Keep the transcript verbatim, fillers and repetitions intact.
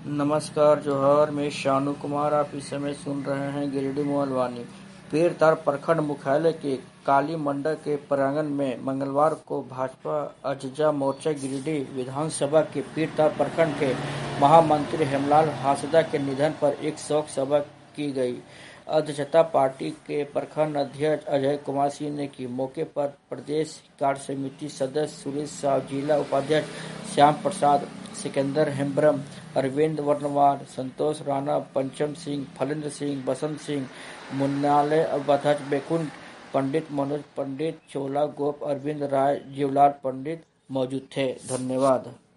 नमस्कार जोहर, मैं शानू कुमार। आप इस समय सुन रहे हैं गिरिडीह मोहलवानी। पीरतार प्रखंड मुख्यालय के काली मंडल के प्रांगण में मंगलवार को भाजपा अजजा मोर्चा गिरिडीह विधानसभा के पीरतार प्रखंड के महामंत्री हेमलाल हांसदा के निधन पर एक शोक सभा की गई। अध्यक्षता पार्टी के प्रखंड अध्यक्ष अजय कुमार सिंह ने की। मौके पर प्रदेश कार्य समिति सदस्य सुरेश साहु, जिला उपाध्यक्ष श्याम प्रसाद, सिकंदर हेम्ब्रम, अरविंद वर्णवाल, संतोष राणा, पंचम सिंह, फलेंद्र सिंह, बसंत सिंह, मुन्नालय उपाध्यक्ष बैकुंठ पंडित, मनोज पंडित, चोला गोप, अरविंद राय, जीवलाल पंडित मौजूद थे। धन्यवाद।